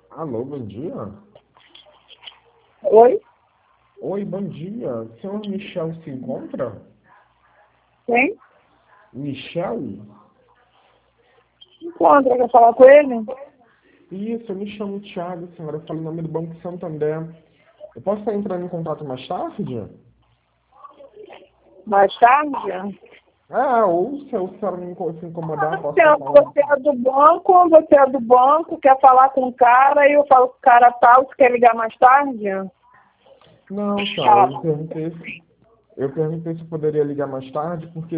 Alô, bom dia. Oi? Oi, bom dia. O senhor Michel se encontra? Quem? Michel? Encontra, quer falar com ele? Isso, eu me chamo Thiago, senhora. Eu falo em nome do Banco Santander. Eu posso estar entrando em contato mais tarde? Mais tarde? Ou se a senhora não se incomodar, posso Você, estar falando. você é do banco, quer falar com o cara e eu falo com o cara tal, você quer ligar mais tarde? Não, senhora, Fala. eu perguntei se eu poderia ligar mais tarde, porque